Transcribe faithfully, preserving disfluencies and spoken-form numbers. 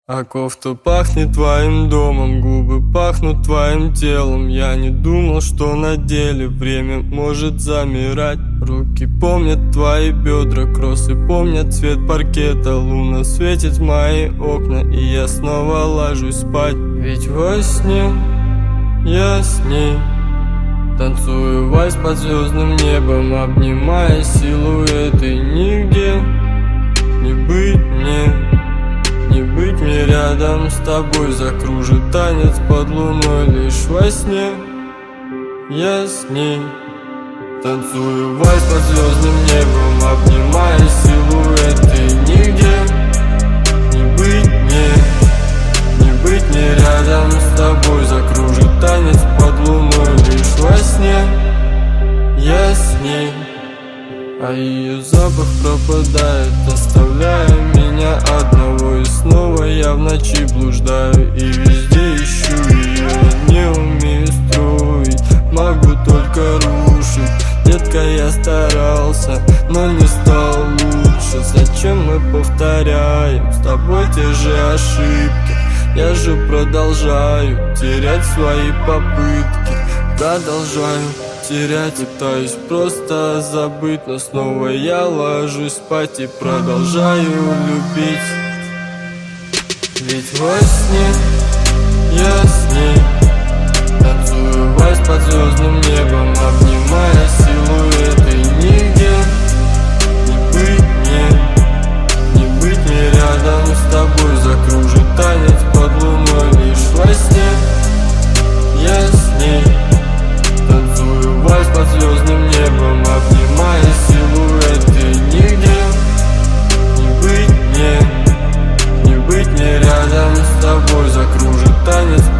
А кофта пахнет твоим домом, губы пахнут твоим телом. Я не думал, что на деле время может замирать. Руки помнят твои бедра, кроссы помнят цвет паркета. Луна светит в мои окна, и я снова ложусь спать. Ведь во сне я с ней танцую вальс под звездным небом, обнимая силуэты. Нигде не быть мне, не быть мне рядом с тобой. Закружит танец под луной лишь во сне. Я с ней танцую вальс под звездным небом, обнимая силуэты. Нигде не быть мне, не быть мне рядом с тобой. Закружит танец под луной лишь во сне. Я с ней, а ее запах пропадает, оставляя меня одного. И снова я в ночи блуждаю и везде ищу ее. Не умею строить, могу только рушить. Детка, я старался, но не стал лучше. Зачем мы повторяем с тобой те же ошибки? Я же продолжаю терять свои попытки. Продолжаю терять, пытаюсь просто забыть, но снова я ложусь спать и продолжаю любить. Ведь во сне я с ней танцую вальс под звездным небом, обнимая силуэты. Нигде не быть мне, не быть мне рядом с тобой. Закружит танец под луной лишь во сне. Я с ней танцую вальс под звездным небом, обнимая силуэты. Нигде не быть мне, не быть мне рядом с тобой. Закружит танец